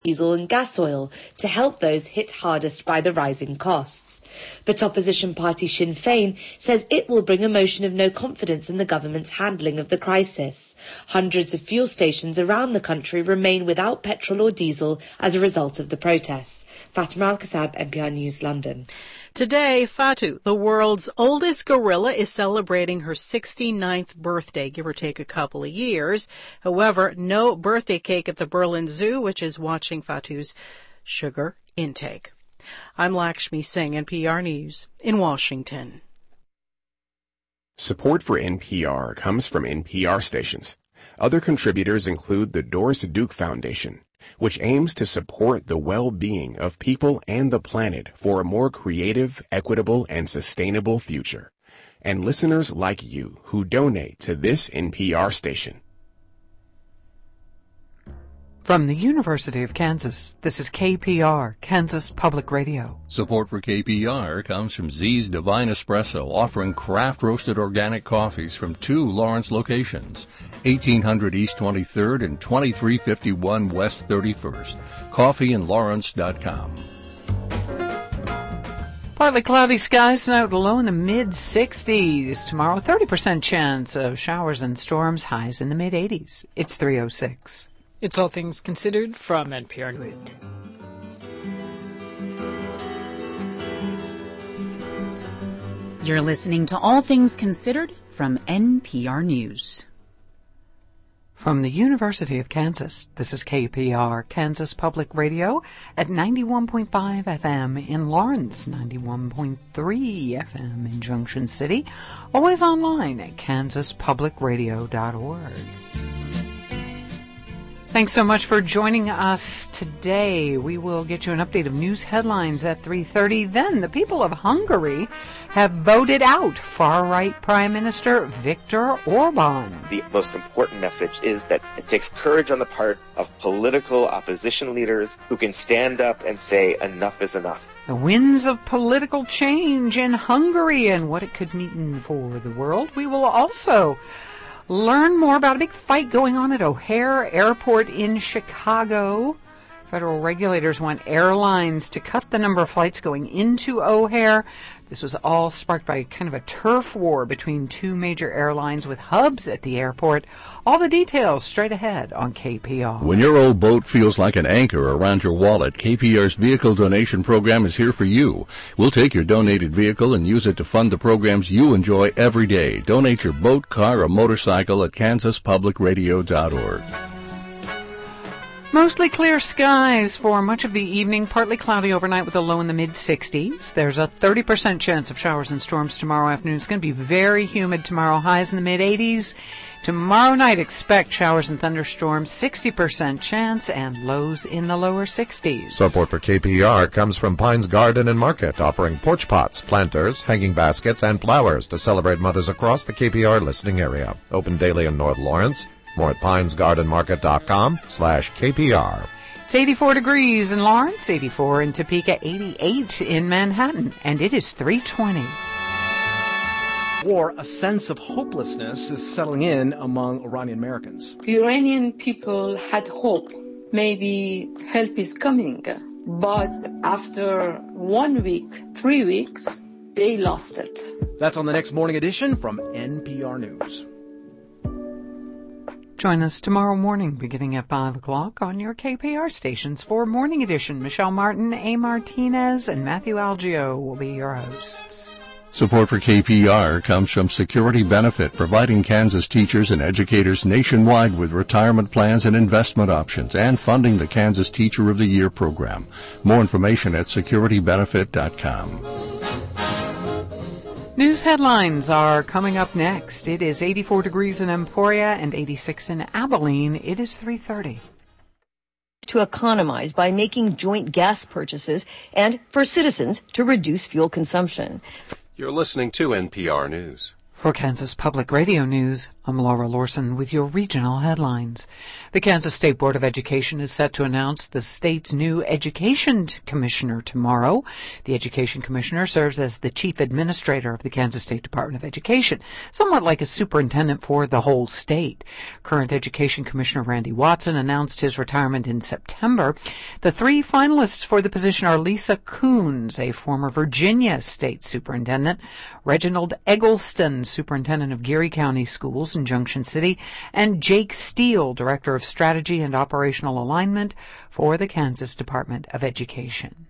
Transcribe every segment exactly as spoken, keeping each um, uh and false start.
diesel and gas oil to help those hit hardest by the rising costs. But opposition party Sinn Féin says it will bring a motion of no confidence in the government's handling of the crisis. Hundreds of fuel stations around the country remain without petrol or diesel as a result of the protests. Fatima Al-Kasab, N P R News, London. Today, Fatu, the world's oldest gorilla, is celebrating her sixty-ninth birthday, give or take a couple of years. However, no birthday cake at the Berlin Zoo, which is watching Fatu's sugar intake. I'm Lakshmi Singh, N P R News in Washington. Support for N P R comes from N P R stations. Other contributors include the Doris Duke Foundation, which aims to support the well-being of people and the planet for a more creative, equitable, and sustainable future. And listeners like you who donate to this N P R station. From the University of Kansas, this is K P R, Kansas Public Radio. Support for K P R comes from Z's Divine Espresso, offering craft-roasted organic coffees from two Lawrence locations, eighteen hundred East twenty-third and twenty-three fifty-one West thirty-first. coffee in lawrence dot com. Partly cloudy skies tonight with a low in the mid-sixties. Tomorrow, thirty percent chance of showers and storms, highs in the mid-eighties. It's three oh six. It's All Things Considered from N P R. You're listening to All Things Considered from N P R News. From the University of Kansas, this is K P R, Kansas Public Radio, at ninety-one point five F M in Lawrence, ninety-one point three F M in Junction City, always online at kansas public radio dot org. Thanks so much for joining us today. We will get you an update of news headlines at three thirty. Then the people of Hungary have voted out far-right Prime Minister Viktor Orban. The most important message is that it takes courage on the part of political opposition leaders who can stand up and say enough is enough. The winds of political change in Hungary and what it could mean for the world. We will also learn more about a big fight going on at O'Hare Airport in Chicago. Federal regulators want airlines to cut the number of flights going into O'Hare. This was all sparked by kind of a turf war between two major airlines with hubs at the airport. All the details straight ahead on K P R. When your old boat feels like an anchor around your wallet, K P R's vehicle donation program is here for you. We'll take your donated vehicle and use it to fund the programs you enjoy every day. Donate your boat, car, or motorcycle at kansas public radio dot org. Mostly clear skies for much of the evening, partly cloudy overnight with a low in the mid-sixties. There's a thirty percent chance of showers and storms tomorrow afternoon. It's going to be very humid tomorrow, highs in the mid-eighties. Tomorrow night, expect showers and thunderstorms, sixty percent chance, and lows in the lower sixties. Support for K P R comes from Pines Garden and Market, offering porch pots, planters, hanging baskets, and flowers to celebrate mothers across the K P R listening area. Open daily in North Lawrence. More at pines garden market dot com slash K P R. It's eighty-four degrees in Lawrence, eighty-four in Topeka, eighty-eight in Manhattan, and it is three twenty. War, a sense of hopelessness is settling in among Iranian Americans. Iranian people had hope. Maybe help is coming. But after one week, three weeks, they lost it. That's on the next morning edition from N P R News. Join us tomorrow morning beginning at five o'clock on your K P R stations for Morning Edition. Michelle Martin, A. Martinez, and Matthew Algio will be your hosts. Support for K P R comes from Security Benefit, providing Kansas teachers and educators nationwide with retirement plans and investment options, and funding the Kansas Teacher of the Year program. More information at security benefit dot com. News headlines are coming up next. It is eighty-four degrees in Emporia and eighty-six in Abilene. It is three thirty. To economize by making joint gas purchases and for citizens to reduce fuel consumption. You're listening to N P R News. For Kansas Public Radio News, I'm Laura Lorson with your regional headlines. The Kansas State Board of Education is set to announce the state's new education commissioner tomorrow. The education commissioner serves as the chief administrator of the Kansas State Department of Education, somewhat like a superintendent for the whole state. Current education commissioner Randy Watson announced his retirement in September. The three finalists for the position are Lisa Coons, a former Virginia state superintendent, Reginald Eggleston, superintendent of Geary County Schools in Junction City, and Jake Steele, director of strategy and operational alignment for the Kansas Department of Education.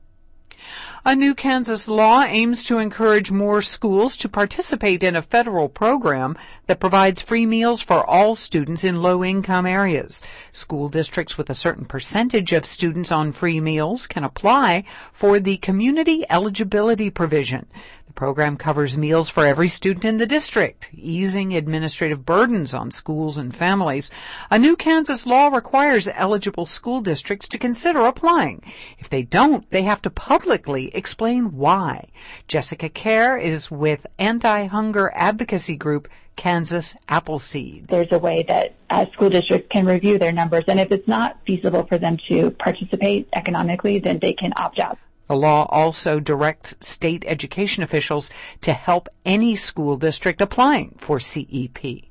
A new Kansas law aims to encourage more schools to participate in a federal program that provides free meals for all students in low-income areas. School districts with a certain percentage of students on free meals can apply for the community eligibility provision. The program covers meals for every student in the district, easing administrative burdens on schools and families. A new Kansas law requires eligible school districts to consider applying. If they don't, they have to publicly explain why. Jessica Kerr is with anti-hunger advocacy group Kansas Appleseed. There's a way that a school district can review their numbers, and if it's not feasible for them to participate economically, then they can opt out. The law also directs state education officials to help any school district applying for C E P.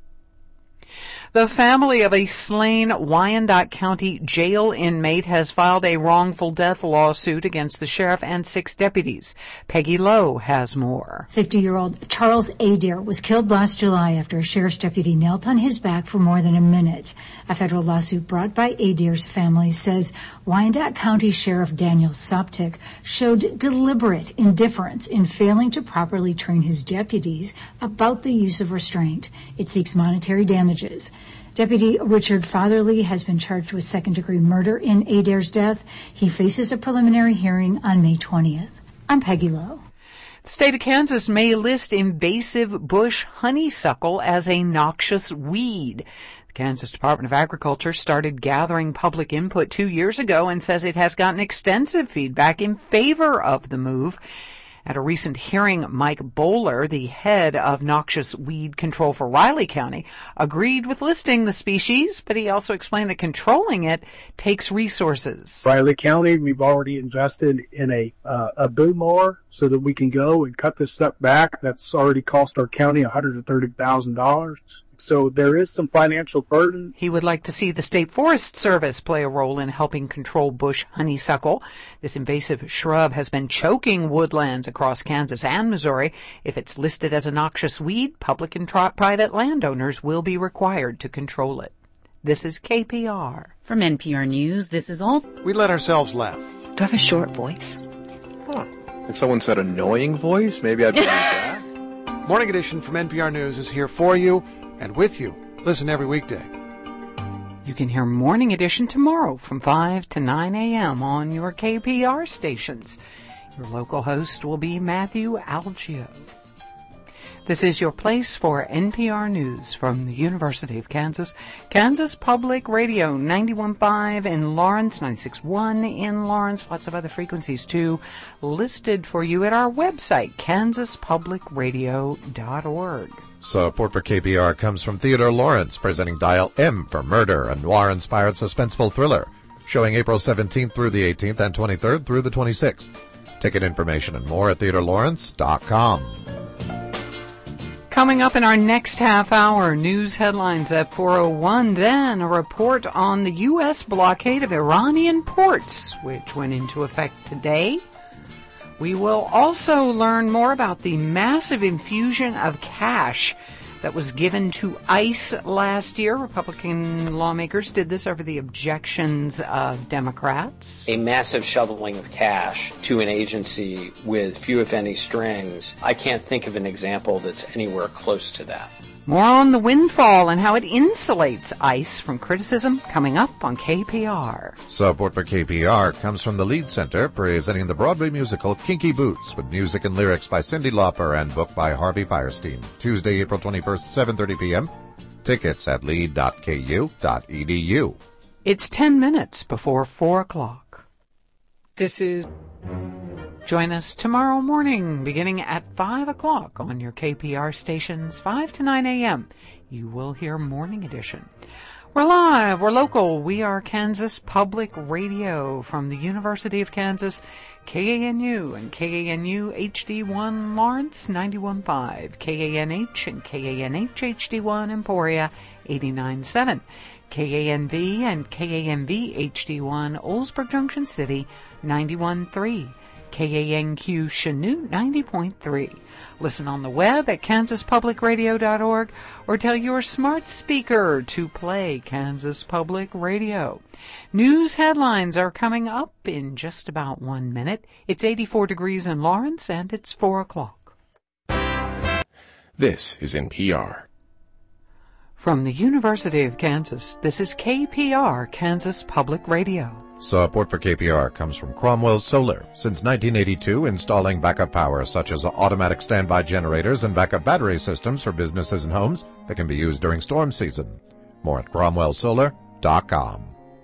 The family of a slain Wyandotte County jail inmate has filed a wrongful death lawsuit against the sheriff and six deputies. Peggy Lowe has more. fifty-year-old Charles Adair was killed last July after a sheriff's deputy knelt on his back for more than a minute. A federal lawsuit brought by Adair's family says Wyandotte County Sheriff Daniel Soptic showed deliberate indifference in failing to properly train his deputies about the use of restraint. It seeks monetary damages. Deputy Richard Fatherly has been charged with second-degree murder in Adair's death. He faces a preliminary hearing on May twentieth. I'm Peggy Lowe. The state of Kansas may list invasive bush honeysuckle as a noxious weed. The Kansas Department of Agriculture started gathering public input two years ago and says it has gotten extensive feedback in favor of the move. At a recent hearing, Mike Bowler, the head of noxious weed control for Riley County, agreed with listing the species, but he also explained that controlling it takes resources. Riley County, we've already invested in a uh, a boom mower so that we can go and cut this stuff back. That's already cost our county one hundred thirty thousand dollars. So there is some financial burden. He would like to see the State Forest Service play a role in helping control bush honeysuckle. This invasive shrub has been choking woodlands across Kansas and Missouri. If it's listed as a noxious weed, public and tri- private landowners will be required to control it. This is K P R. From N P R News, this is all. We let ourselves laugh. Do I have a short voice? Huh. If someone said annoying voice, maybe I'd believe that. Morning Edition from N P R News is here for you and with you. Listen every weekday. You can hear Morning Edition tomorrow from five to nine a.m. on your K P R stations. Your local host will be Matthew Algio. This is your place for N P R News from the University of Kansas. Kansas Public Radio, ninety-one point five in Lawrence, ninety-six point one in Lawrence. Lots of other frequencies, too, listed for you at our website, kansas public radio dot org. Support for K P R comes from Theodore Lawrence, presenting Dial M for Murder, a noir-inspired suspenseful thriller, showing April seventeenth through the eighteenth and twenty-third through the twenty-sixth. Ticket information and more at theodore lawrence dot com. Coming up in our next half hour, news headlines at four oh one, then a report on the U S blockade of Iranian ports, which went into effect today. We will also learn more about the massive infusion of cash that was given to ICE last year. Republican lawmakers did this over the objections of Democrats. A massive shoveling of cash to an agency with few, if any, strings. I can't think of an example that's anywhere close to that. More on the windfall and how it insulates ICE from criticism coming up on K P R. Support for K P R comes from the Lead Center, presenting the Broadway musical Kinky Boots, with music and lyrics by Cyndi Lauper and book by Harvey Fierstein. Tuesday, April twenty-first, seven thirty p.m. Tickets at lead dot k u dot e d u. It's ten minutes before four o'clock. This is Join us tomorrow morning beginning at five o'clock on your K P R stations, five to nine a.m. You will hear Morning Edition. We're live, we're local, we are Kansas Public Radio from the University of Kansas, K A N U and K A N U H D one Lawrence ninety-one point five, K A N H and K A N H H D one Emporia eighty-nine point seven, K A N V and K A N V H D one Oldsburg Junction City ninety-one point three, K A N Q Chanute ninety point three. Listen on the web at kansas public radio dot org or tell your smart speaker to play Kansas Public Radio. News headlines are coming up in just about one minute. It's eighty-four degrees in Lawrence and it's four o'clock. This is N P R. From the University of Kansas, this is K P R, Kansas Public Radio. Support for K P R comes from Cromwell Solar. Since nineteen eighty-two, installing backup power such as automatic standby generators and backup battery systems for businesses and homes that can be used during storm season. More at cromwell solar dot com.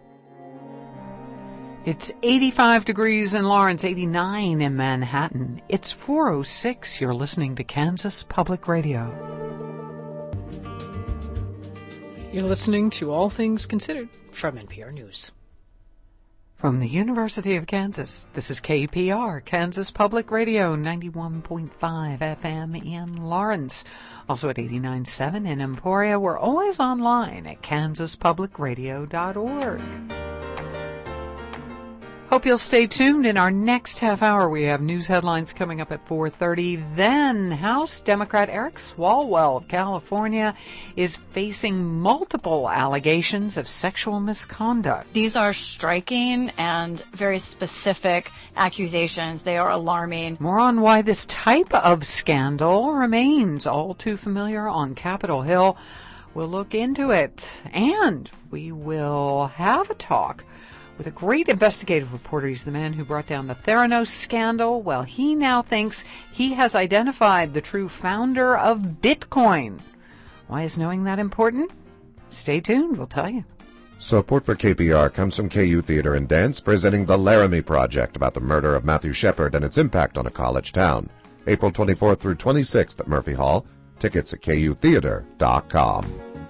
It's eighty-five degrees in Lawrence, eighty-nine in Manhattan. It's four oh six. You're listening to Kansas Public Radio. You're listening to All Things Considered from N P R News. From the University of Kansas, this is K P R, Kansas Public Radio, ninety-one point five F M in Lawrence. Also at eighty-nine point seven in Emporia. We're always online at kansas public radio dot org. Hope you'll stay tuned. In our next half hour, we have news headlines coming up at four thirty. Then, House Democrat Eric Swalwell of California is facing multiple allegations of sexual misconduct. These are striking and very specific accusations. They are alarming. More on why this type of scandal remains all too familiar on Capitol Hill. We'll look into it. And we will have a talk with a great investigative reporter. He's the man who brought down the Theranos scandal. Well, he now thinks he has identified the true founder of Bitcoin. Why is knowing that important? Stay tuned, we'll tell you. Support for K P R comes from K U Theater and Dance, presenting the Laramie Project about the murder of Matthew Shepard and its impact on a college town. April twenty-fourth through twenty-sixth at Murphy Hall. Tickets at k u theater dot com.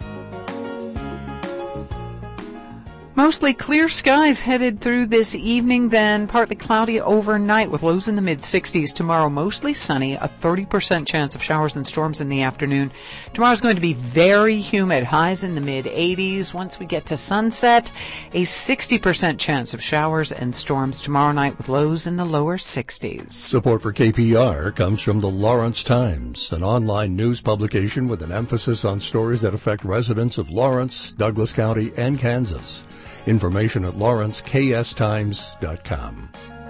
Mostly clear skies headed through this evening, then partly cloudy overnight with lows in the mid-sixties. Tomorrow, mostly sunny, a thirty percent chance of showers and storms in the afternoon. Tomorrow's going to be very humid, highs in the mid-eighties. Once we get to sunset, a sixty percent chance of showers and storms tomorrow night with lows in the lower sixties. Support for K P R comes from the Lawrence Times, an online news publication with an emphasis on stories that affect residents of Lawrence, Douglas County, and Kansas. Information at lawrence k s times dot com.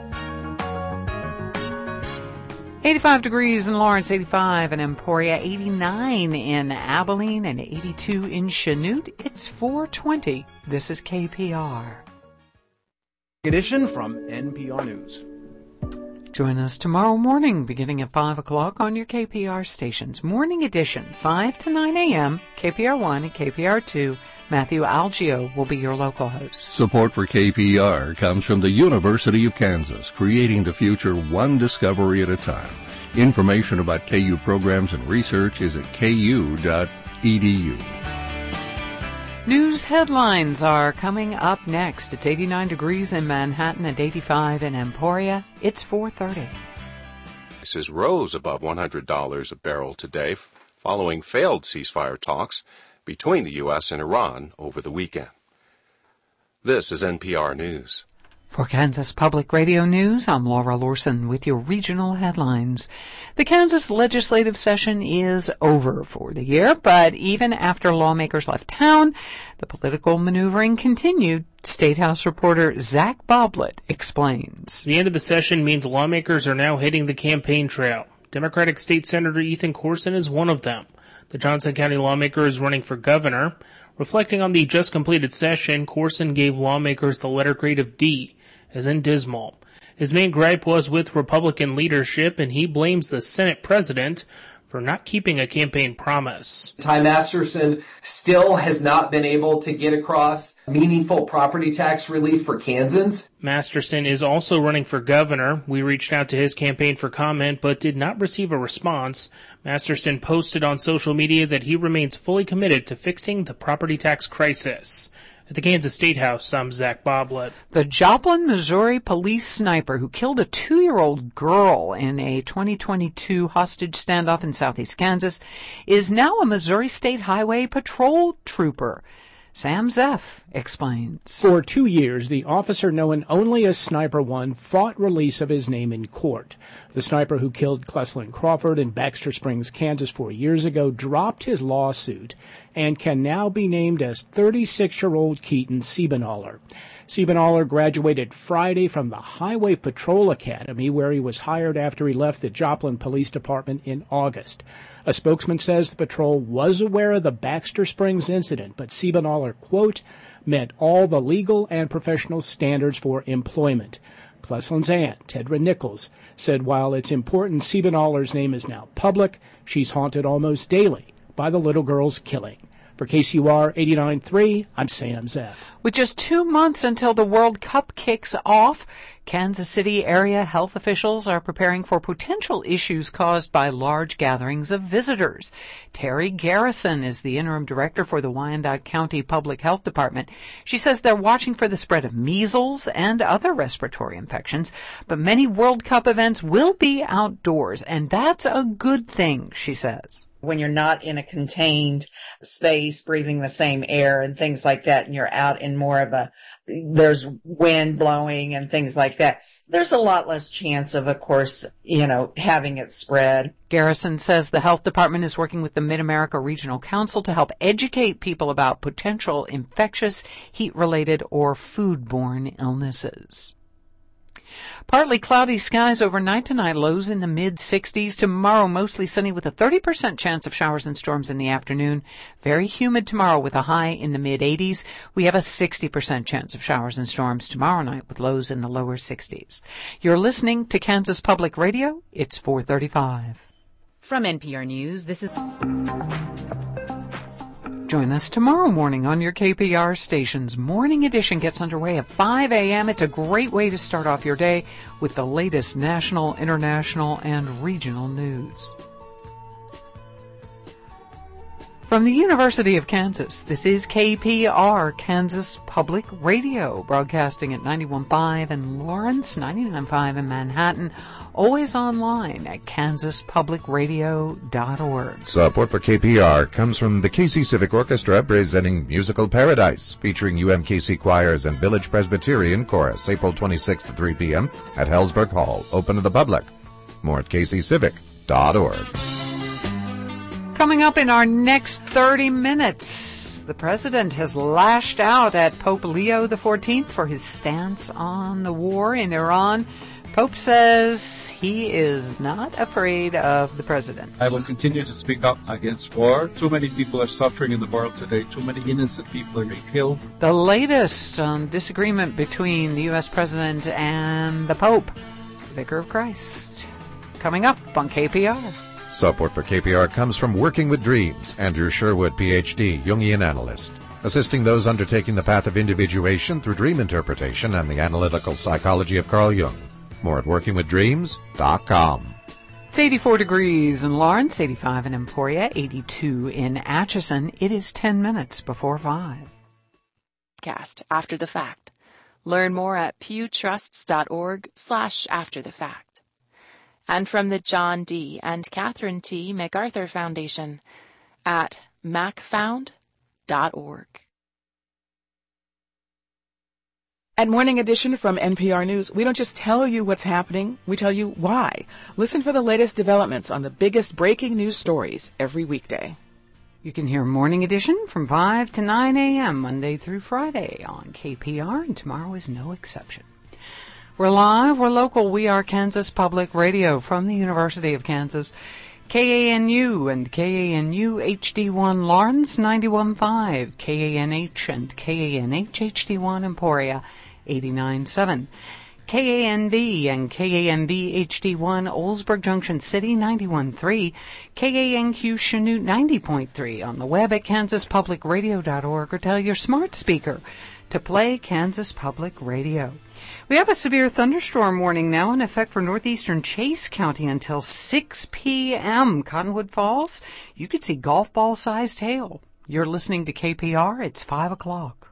eighty-five degrees in Lawrence, eighty-five in Emporia, eighty-nine in Abilene, and eighty-two in Chanute. It's four twenty. This is K P R. Edition from N P R News. Join us tomorrow morning beginning at five o'clock on your K P R stations. Morning Edition, five to nine a.m., K P R one and K P R two. Matthew Algio will be your local host. Support for K P R comes from the University of Kansas, creating the future one discovery at a time. Information about K U programs and research is at k u dot e d u. News headlines are coming up next. It's eighty-nine degrees in Manhattan and eighty-five in Emporia. It's four thirty. Prices rose above one hundred dollars a barrel today following failed ceasefire talks between the U S and Iran over the weekend. This is N P R News. For Kansas Public Radio News, I'm Laura Lorson with your regional headlines. The Kansas legislative session is over for the year, but even after lawmakers left town, the political maneuvering continued. State House reporter Zach Boblet explains. The end of the session means lawmakers are now hitting the campaign trail. Democratic State Senator Ethan Corson is one of them. The Johnson County lawmaker is running for governor. Reflecting on the just completed session, Corson gave lawmakers the letter grade of D, as in dismal. His main gripe was with Republican leadership, and he blames the Senate president for not keeping a campaign promise. Ty Masterson still has not been able to get across meaningful property tax relief for Kansans. Masterson is also running for governor. We reached out to his campaign for comment, but did not receive a response. Masterson posted on social media that he remains fully committed to fixing the property tax crisis. At the Kansas State House, I'm Zach Boblet. The Joplin, Missouri police sniper who killed a two-year-old girl in a twenty twenty-two hostage standoff in southeast Kansas is now a Missouri State Highway Patrol trooper. Sam Zeff explains. For two years, the officer known only as Sniper One fought release of his name in court. The sniper who killed Cleslin Crawford in Baxter Springs, Kansas four years ago dropped his lawsuit and can now be named as thirty-six-year-old Keaton Siebenaller. Siebenaller graduated Friday from the Highway Patrol Academy, where he was hired after he left the Joplin Police Department in August. A spokesman says the patrol was aware of the Baxter Springs incident, but Siebenaller, quote, met all the legal and professional standards for employment. Cleslin's aunt, Tedra Nichols, said while it's important Siebenaller's name is now public, she's haunted almost daily by the little girl's killing. For K C U R eighty-nine point three, I'm Sam Zeff. With just two months until the World Cup kicks off, Kansas City area health officials are preparing for potential issues caused by large gatherings of visitors. Terry Garrison is the interim director for the Wyandotte County Public Health Department. She says they're watching for the spread of measles and other respiratory infections, but many World Cup events will be outdoors, and that's a good thing, she says. When you're not in a contained space, breathing the same air and things like that, and you're out in more of a, there's wind blowing and things like that, there's a lot less chance of, of course, you know, having it spread. Garrison says the health department is working with the Mid-America Regional Council to help educate people about potential infectious, heat-related, or foodborne illnesses. Partly cloudy skies overnight tonight, lows in the mid-sixties. Tomorrow, mostly sunny with a thirty percent chance of showers and storms in the afternoon. Very humid tomorrow with a high in the mid-eighties. We have a sixty percent chance of showers and storms tomorrow night with lows in the lower sixties. You're listening to Kansas Public Radio. It's four thirty-five. From N P R News, this is... Join us tomorrow morning on your K P R station's Morning Edition gets underway at five a.m. It's a great way to start off your day with the latest national, international, and regional news. From the University of Kansas, this is K P R, Kansas Public Radio, broadcasting at ninety-one point five in Lawrence, ninety-nine point five in Manhattan, always online at kansas public radio dot org. Support for K P R comes from the K C Civic Orchestra presenting Musical Paradise, featuring U M K C choirs and Village Presbyterian Chorus, April twenty-sixth at three p.m. at Hellsberg Hall, open to the public. More at k c civic dot org. Coming up in our next thirty minutes, the president has lashed out at Pope Leo the fourteenth for his stance on the war in Iran. Pope says he is not afraid of the president. I will continue to speak up against war. Too many people are suffering in the world today. Too many innocent people are being killed. The latest on disagreement between the U S president and the Pope, Vicar of Christ. Coming up on K P R. Support for K P R comes from Working with Dreams, Andrew Sherwood, P H D, Jungian analyst, assisting those undertaking the path of individuation through dream interpretation and the analytical psychology of Carl Jung. More at working with dreams dot com. It's eighty-four degrees in Lawrence, eighty-five in Emporia, eighty-two in Atchison. It is ten minutes before five. Cast After the Fact. Learn more at pewtrusts.org slash after the fact. And from the John D. and Catherine T. MacArthur Foundation at mac found dot org. At Morning Edition from N P R News, we don't just tell you what's happening, we tell you why. Listen for the latest developments on the biggest breaking news stories every weekday. You can hear Morning Edition from five to nine a.m. Monday through Friday on K P R, and tomorrow is no exception. We're live, we're local, we are Kansas Public Radio from the University of Kansas. K A N U and K A N U H D one Lawrence, ninety-one point five. K A N H and K A N H H D one Emporia, eighty-nine point seven. K A N B and K A N B H D one, Oldsburg Junction City, ninety-one point three, K A N Q Chanute, ninety point three, on the web at kansas public radio dot org, or tell your smart speaker to play Kansas Public Radio. We have a severe thunderstorm warning now in effect for northeastern Chase County until six p.m. Cottonwood Falls, you could see golf ball-sized hail. You're listening to K P R. It's five o'clock.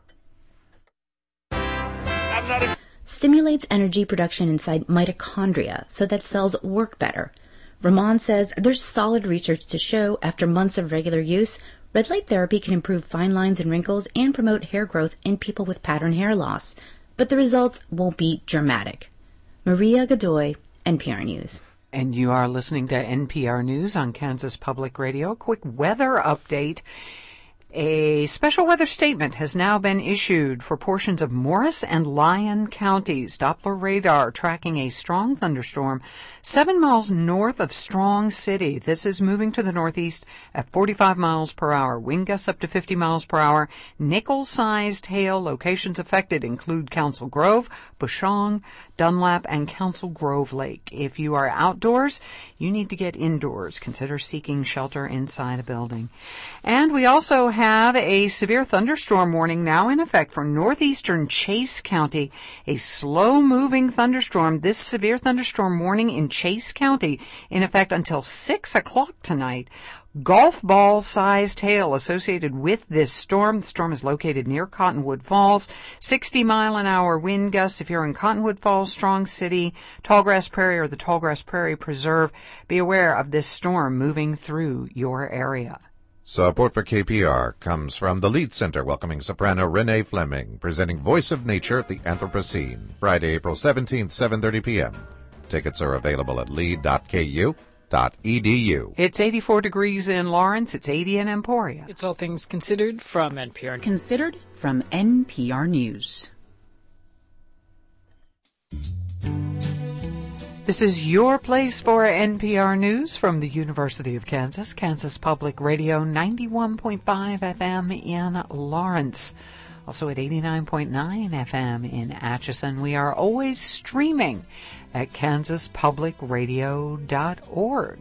I'm not a- Stimulates energy production inside mitochondria so that cells work better. Ramon says there's solid research to show after months of regular use, red light therapy can improve fine lines and wrinkles and promote hair growth in people with pattern hair loss. But the results won't be dramatic. Maria Godoy, N P R News. And you are listening to N P R News on Kansas Public Radio. A quick weather update. A special weather statement has now been issued for portions of Morris and Lyon counties. Doppler radar tracking a strong thunderstorm seven miles north of Strong City. This is moving to the northeast at forty-five miles per hour. Wind gusts up to fifty miles per hour. Nickel-sized hail. Locations affected include Council Grove, Bushong, Dunlap, and Council Grove Lake. If you are outdoors, you need to get indoors. Consider seeking shelter inside a building. And we also have a severe thunderstorm warning now in effect for northeastern Chase County. A slow-moving thunderstorm. This severe thunderstorm warning in Chase County in effect until six o'clock tonight. Golf ball-sized hail associated with this storm. The storm is located near Cottonwood Falls. sixty mile an hour wind gusts. If you're in Cottonwood Falls, Strong City, Tallgrass Prairie, or the Tallgrass Prairie Preserve, be aware of this storm moving through your area. Support for K P R comes from the Lead Center, welcoming soprano Renee Fleming, presenting Voice of Nature at the Anthropocene, Friday, April seventeenth, seven thirty p.m. Tickets are available at lead dot k u dot e d u. It's eighty-four degrees in Lawrence. It's eighty in Emporia. It's All Things Considered from N P R. Considered from N P R News. This is your place for N P R News from the University of Kansas, Kansas Public Radio, ninety-one point five F M in Lawrence. Also at eighty-nine point nine F M in Atchison. We are always streaming at kansas public radio dot org.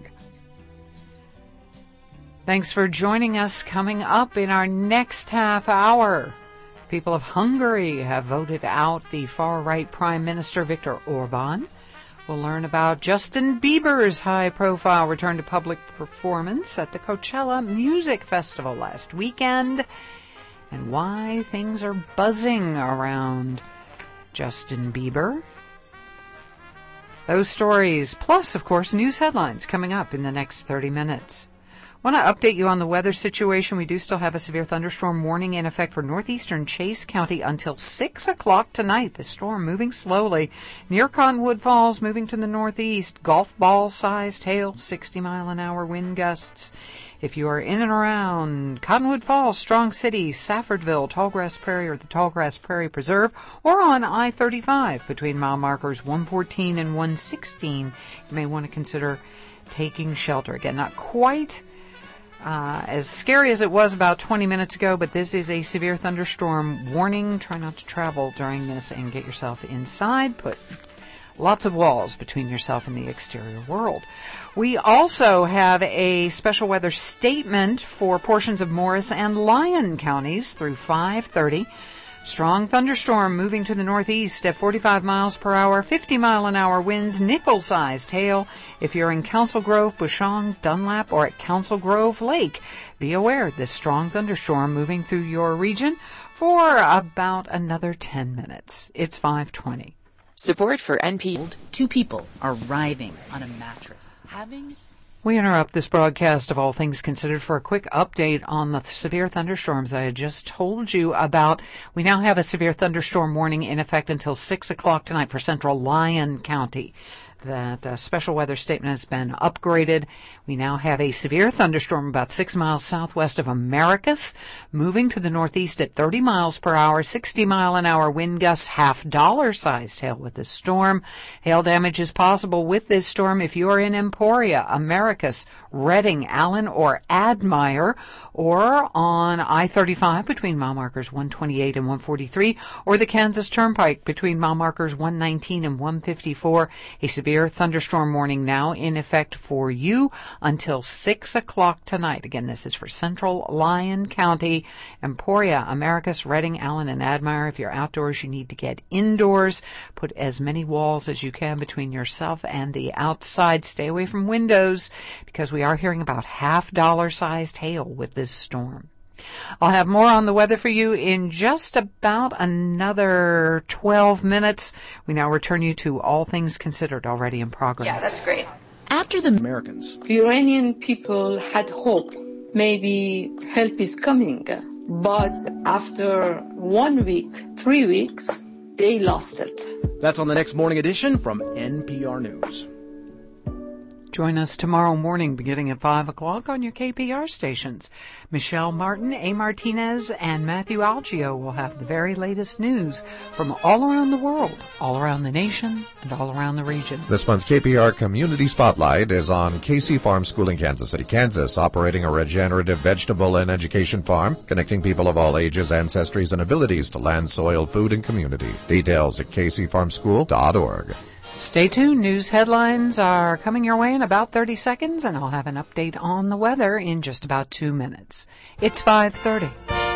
Thanks for joining us. Coming up in our next half hour, people of Hungary have voted out the far-right Prime Minister Viktor Orban. We'll learn about Justin Bieber's high-profile return to public performance at the Coachella Music Festival last weekend, and why things are buzzing around Justin Bieber. Those stories, plus, of course, news headlines coming up in the next thirty minutes. I want to update you on the weather situation. We do still have a severe thunderstorm warning in effect for northeastern Chase County until six o'clock tonight. The storm moving slowly near Cottonwood Falls, moving to the northeast. Golf ball-sized hail, sixty mile an hour wind gusts. If you are in and around Cottonwood Falls, Strong City, Saffordville, Tallgrass Prairie, or the Tallgrass Prairie Preserve, or on I thirty-five between mile markers one fourteen and one sixteen, you may want to consider taking shelter. Again, not quite Uh, as scary as it was about twenty minutes ago, but this is a severe thunderstorm warning. Try not to travel during this and get yourself inside. Put lots of walls between yourself and the exterior world. We also have a special weather statement for portions of Morris and Lyon counties through five thirty. Strong thunderstorm moving to the northeast at forty-five miles per hour, fifty mile an hour winds, nickel-sized hail. If you're in Council Grove, Bushong, Dunlap, or at Council Grove Lake, be aware this strong thunderstorm moving through your region for about another ten minutes. It's five twenty. Support for N P R. Two people are writhing on a mattress, having... We interrupt this broadcast of All Things Considered for a quick update on the severe thunderstorms I had just told you about. We now have a severe thunderstorm warning in effect until six o'clock tonight for central Lyon County. that uh, special weather statement has been upgraded. We now have a severe thunderstorm about six miles southwest of Americus, moving to the northeast at thirty miles per hour, sixty mile an hour wind gusts, half dollar sized hail with this storm. Hail damage is possible with this storm if you are in Emporia, Americus, Redding, Allen, or Admire, or on I thirty-five between mile markers one twenty-eight and one forty-three, or the Kansas Turnpike between mile markers one nineteen and one fifty-four. A severe thunderstorm warning now in effect for you until six o'clock tonight. Again, this is for central Lyon County, Emporia, Americus, Redding, Allen, and Admire. If you're outdoors, you need to get indoors. Put as many walls as you can between yourself and the outside. Stay away from windows because we are hearing about half dollar sized hail with this storm. I'll have more on the weather for you in just about another twelve minutes. We now return you to All Things Considered, already in progress. Yeah, that's great. After the Americans, the Iranian people had hope. Maybe help is coming. But after one week, three weeks, they lost it. That's on the next morning edition from N P R News. Join us tomorrow morning beginning at five o'clock on your K P R stations. Michelle Martin, A. Martinez, and Matthew Algio will have the very latest news from all around the world, all around the nation, and all around the region. This month's K P R Community Spotlight is on K C Farm School in Kansas City, Kansas, operating a regenerative vegetable and education farm, connecting people of all ages, ancestries, and abilities to land, soil, food, and community. Details at k c farm school dot org. Stay tuned. News headlines are coming your way in about thirty seconds, and I'll have an update on the weather in just about two minutes. It's five thirty.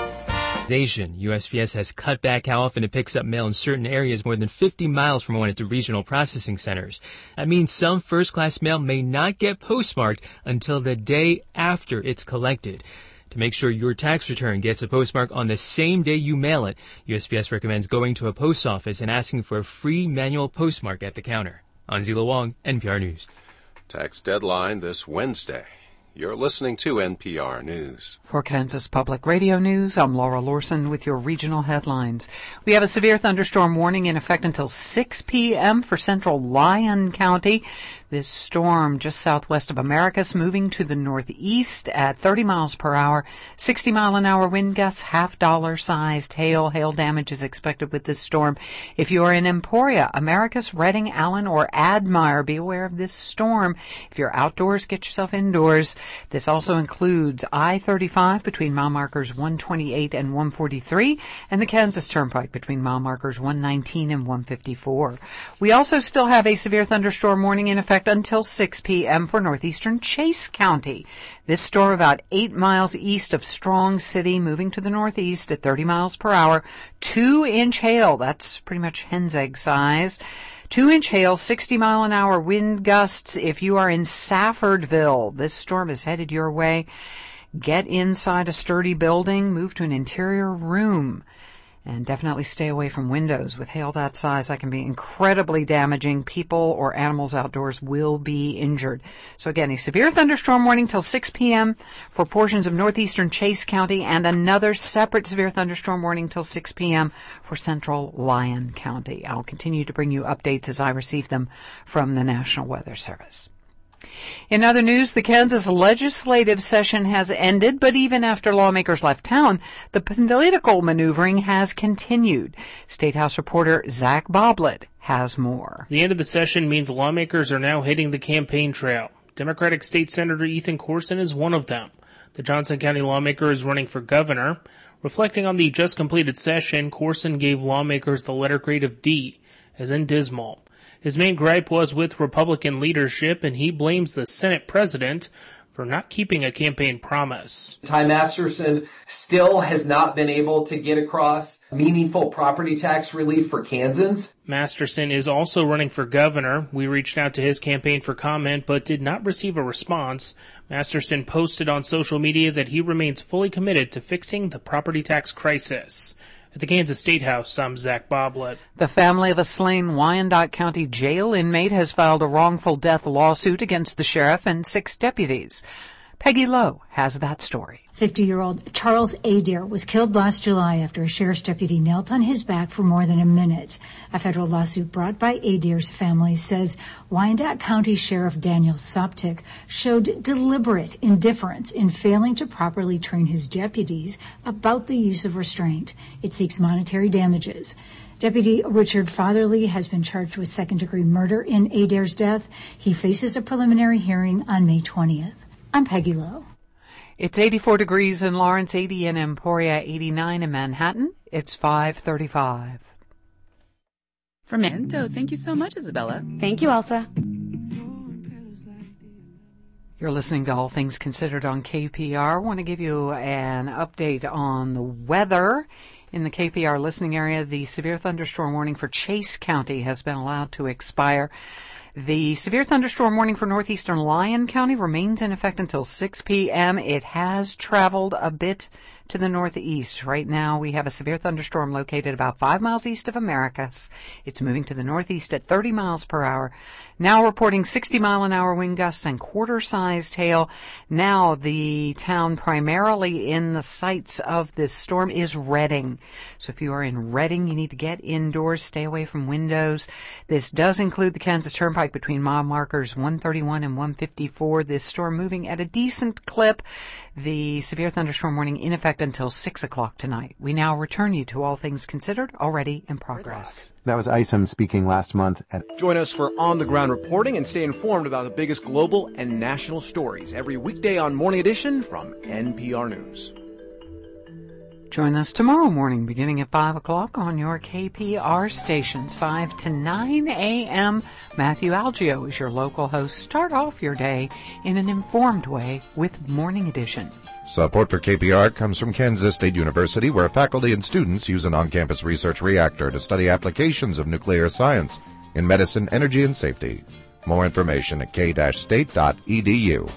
U S P S has cut back how often it picks up mail in certain areas more than fifty miles from one of its regional processing centers. That means some first-class mail may not get postmarked until the day after it's collected. To make sure your tax return gets a postmark on the same day you mail it, U S P S recommends going to a post office and asking for a free manual postmark at the counter. Anzila Wong, N P R News. Tax deadline this Wednesday. You're listening to N P R News. For Kansas Public Radio News, I'm Laura Lorson with your regional headlines. We have a severe thunderstorm warning in effect until six p.m. for central Lyon County. This storm just southwest of Americus, moving to the northeast at thirty miles per hour, sixty mile an hour wind gusts, half dollar sized hail. Hail damage is expected with this storm. If you are in Emporia, Americus, Redding, Allen, or Admire, be aware of this storm. If you're outdoors, get yourself indoors. This also includes I thirty-five between mile markers one twenty-eight and one forty-three, and the Kansas Turnpike between mile markers one nineteen and one fifty-four. We also still have a severe thunderstorm warning in effect until six p.m. for northeastern Chase County. This storm about eight miles east of Strong City, moving to the northeast at thirty miles per hour. Two-inch hail, that's pretty much hen's egg size. Two-inch hail, sixty mile an hour wind gusts. If you are in Saffordville, this storm is headed your way. Get inside a sturdy building, move to an interior room. And definitely stay away from windows. With hail that size, that can be incredibly damaging. People or animals outdoors will be injured. So again, a severe thunderstorm warning till six p.m. for portions of northeastern Chase County, and another separate severe thunderstorm warning till six p.m. for central Lyon County. I'll continue to bring you updates as I receive them from the National Weather Service. In other news, the Kansas legislative session has ended, but even after lawmakers left town, the political maneuvering has continued. State House reporter Zach Boblet has more. The end of the session means lawmakers are now hitting the campaign trail. Democratic State Senator Ethan Corson is one of them. The Johnson County lawmaker is running for governor. Reflecting on the just completed session, Corson gave lawmakers the letter grade of D, as in dismal. His main gripe was with Republican leadership, and he blames the Senate president for not keeping a campaign promise. Ty Masterson still has not been able to get across meaningful property tax relief for Kansans. Masterson is also running for governor. We reached out to his campaign for comment, but did not receive a response. Masterson posted on social media that he remains fully committed to fixing the property tax crisis. At the Kansas State House, I'm Zach Boblet. The family of a slain Wyandotte County jail inmate has filed a wrongful death lawsuit against the sheriff and six deputies. Peggy Lowe has that story. fifty-year-old Charles Adair was killed last July after a sheriff's deputy knelt on his back for more than a minute. A federal lawsuit brought by Adair's family says Wyandotte County Sheriff Daniel Sopcich showed deliberate indifference in failing to properly train his deputies about the use of restraint. It seeks monetary damages. Deputy Richard Fatherly has been charged with second-degree murder in Adair's death. He faces a preliminary hearing on May twentieth. I'm Peggy Lowe. It's eighty-four degrees in Lawrence, eighty in Emporia, eighty-nine in Manhattan. It's five thirty-five. From Mento, thank you so much, Isabella. Thank you, Elsa. You're listening to All Things Considered on K P R. I want to give you an update on the weather. In the K P R listening area, the severe thunderstorm warning for Chase County has been allowed to expire. The severe thunderstorm warning for northeastern Lyon County remains in effect until six p.m. It has traveled a bit to the northeast. Right now, we have a severe thunderstorm located about five miles east of Americus. It's moving to the northeast at thirty miles per hour. Now reporting sixty mile an hour wind gusts and quarter-sized hail. Now the town primarily in the sights of this storm is Reading. So if you are in Reading, you need to get indoors, stay away from windows. This does include the Kansas Turnpike between mile markers one thirty-one and one fifty-four. This storm moving at a decent clip. The severe thunderstorm warning in effect until six o'clock tonight. We now return you to All Things Considered, already in progress. That was Isom speaking last month at... Join us for on-the-ground reporting and stay informed about the biggest global and national stories every weekday on Morning Edition from N P R News. Join us tomorrow morning beginning at five o'clock on your K P R stations, five to nine a.m. Matthew Algio is your local host. Start off your day in an informed way with Morning Edition. Support for K P R comes from Kansas State University, where faculty and students use an on-campus research reactor to study applications of nuclear science in medicine, energy, and safety. More information at k dash state dot e d u.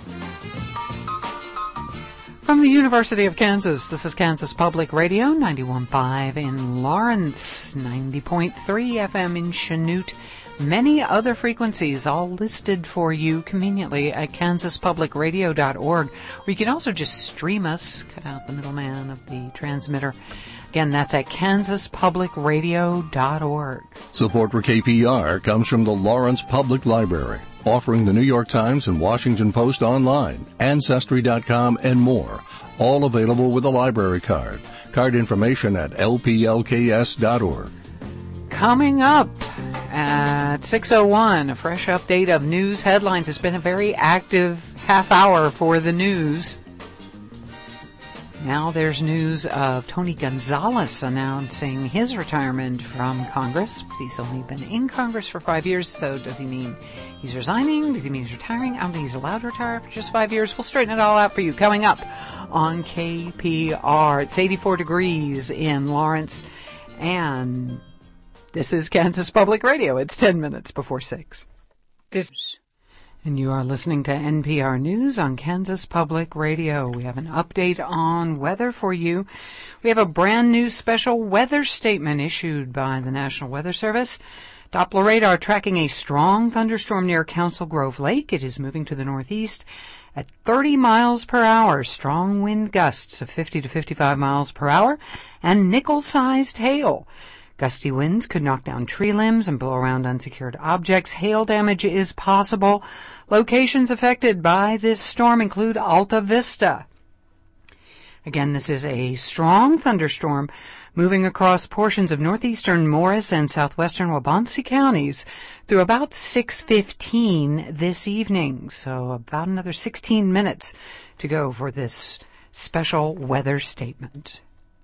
From the University of Kansas, this is Kansas Public Radio, ninety-one point five in Lawrence, ninety point three F M in Chanute. Many other frequencies all listed for you conveniently at kansas public radio dot org. Or you can also just stream us, cut out the middleman of the transmitter. Again, that's at kansas public radio dot org. Support for K P R comes from the Lawrence Public Library, offering the New York Times and Washington Post online, Ancestry dot com, and more. All available with a library card. Card information at l p l k s dot org. Coming up at six oh one, a fresh update of news headlines. It's been a very active half hour for the news. Now there's news of Tony Gonzalez announcing his retirement from Congress. He's only been in Congress for five years, so does he mean he's resigning? Does he mean he's retiring? I don't think he's allowed to retire for just five years. We'll straighten it all out for you coming up on K P R. It's eighty-four degrees in Lawrence, and this is Kansas Public Radio. It's ten minutes before six. This, and you are listening to N P R News on Kansas Public Radio. We have an update on weather for you. We have a brand new special weather statement issued by the National Weather Service. Doppler radar tracking a strong thunderstorm near Council Grove Lake. It is moving to the northeast at thirty miles per hour. Strong wind gusts of fifty to fifty-five miles per hour and nickel-sized hail. Gusty winds could knock down tree limbs and blow around unsecured objects. Hail damage is possible. Locations affected by this storm include Alta Vista. Again, this is a strong thunderstorm moving across portions of northeastern Morris and southwestern Waubonsee counties through about six fifteen this evening. So about another sixteen minutes to go for this special weather statement.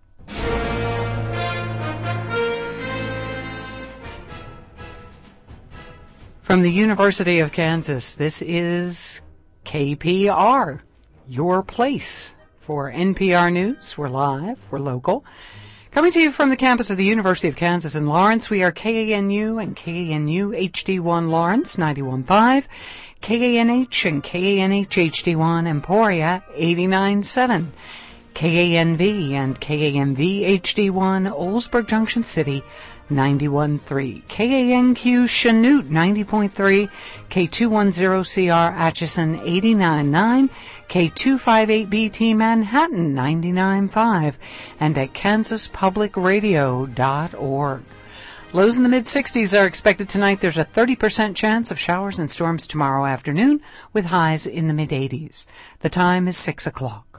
From the University of Kansas, this is K P R, your place for N P R News. We're live, we're local. Coming to you from the campus of the University of Kansas in Lawrence, we are K A N U and K A N U H D one Lawrence, ninety-one point five, K A N H and K A N H H D one Emporia, eighty-nine point seven. K A N V and K A N V H D one, Oldsburg Junction City, ninety-one point three. K A N Q Chanute, ninety point three. K two ten C R Atchison, eighty-nine point nine. K two fifty-eight B T Manhattan, ninety-nine point five. And at kansas public radio dot org. Lows in the mid-sixties are expected tonight. There's a thirty percent chance of showers and storms tomorrow afternoon, with highs in the mid-eighties. The time is six o'clock.